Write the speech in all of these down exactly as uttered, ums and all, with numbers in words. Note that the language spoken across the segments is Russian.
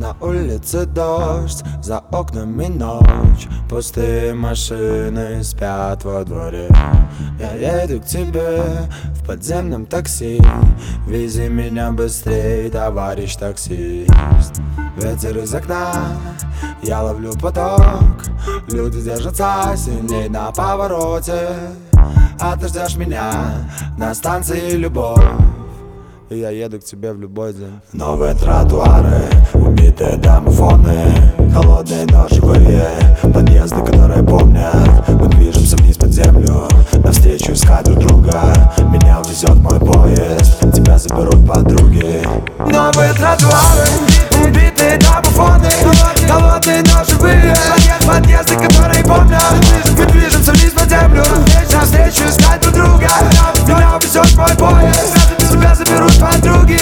На улице дождь, за окнами ночь, пустые машины спят во дворе. Я еду к тебе в подземном такси, вези меня быстрей, товарищ таксист. Ветер из окна, я ловлю поток, люди держатся сильней на повороте, а ты ждешь меня на станции «Любовь». И я еду к тебе в любой день. Новые тротуары, убитые домофоны, холодные, но живые подъезды, которые помнят. Мы движемся вниз под землю, навстречу искать друг друга. Меня везет мой поезд, тебя заберут подруги. Новые тротуары, убитые домофоны, холодные, но живые подъезды, которые помнят. Мы движемся вниз под землю, навстречу искать друг друга. Меня везет мой поезд, тебя заберут подруги.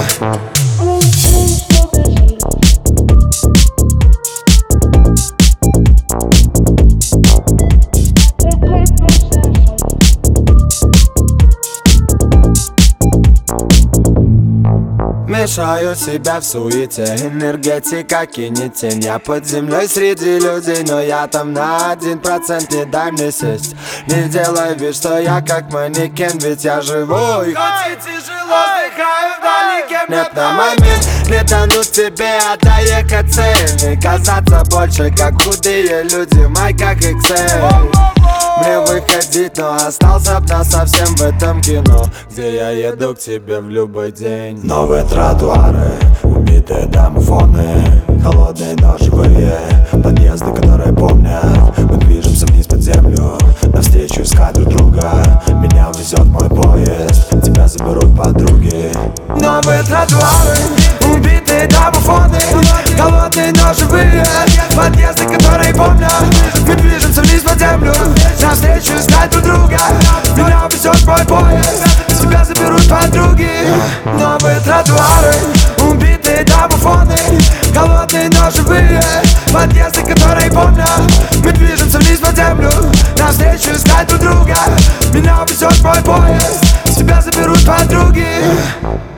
Мешаю себя в суете, энергетика кинет тень. Я под землей среди людей, но я там на один процент. Не дай мне сесть, не делай вид, что я как манекен, ведь я живой. Хоть и тяжело, вздыхаю вдалеке. Нет на момент, не тонуть тебе, а доехать цели. Казаться больше, как худые люди в майках икс эль. Мне выходить, но остался б насовсем в этом кино, где я еду к тебе в любой день. Новые тротуары, убитые домофоны, холодные, но живые подъезды, которые помнят. Мы движемся вниз под землю, навстречу искать друг друга. Меня везет мой поезд, тебя заберут подруги. Новые тротуары, убитые домофоны, холодные, но живые подъезды, которые помнят. Мы движемся вниз под землю, навстречу искать друг друга. Меня везет мой поезд, тебя заберут подруги. Новые тротуары, убитые домофоны, холодные, но живые подъезды, которые помнят. Мы движемся вниз под землю, навстречу искать друг друга. Меня везет мой поезд, тебя заберут подруги.